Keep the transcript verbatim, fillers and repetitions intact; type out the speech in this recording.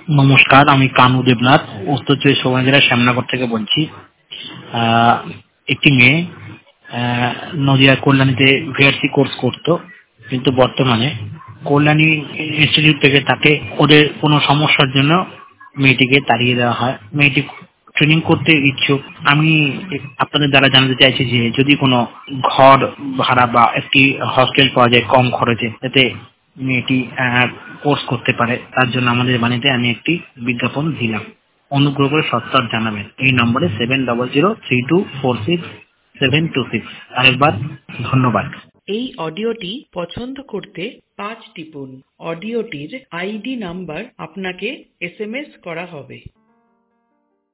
নমস্কার, আমি কানু দেবনাথ, উত্তর চব্বিশ পরগনা জেলার শ্যামনগর থেকে বলছি। আহ, একটি মেয়ে আহ, নদিয়া কল্যাণীতে ভিআরসি কোর্স করতো, কিন্তু বর্তমানে কল্যাণী ইনস্টিটিউট থেকে তাকে ওদের কোনো সমস্যার জন্য মেয়েটিকে তাড়িয়ে দেওয়া হয়। মেয়েটি ট্রেনিং করতে ইচ্ছুক। আমি আপনাদের দ্বারা জানাতে চাইছি যে যদি কোনো ঘর ভাড়া বা একটি হস্টেল পাওয়া যায় কম খরচে, যাতে মেয়েটি কোর্স করতে পারে, তার জন্য আমাদের বাণীতে আমি একটি বিজ্ঞাপন দিলাম। অনুগ্রহ করে সত্তর জানাবেন এই নম্বরে seven double zero three two four six seven two six. আরেকবার ধন্যবাদ। এই অডিওটি পছন্দ করতে পাঁচ টিপুন। অডিওটির আইডি নাম্বার আপনাকে এস এম এস করা হবে।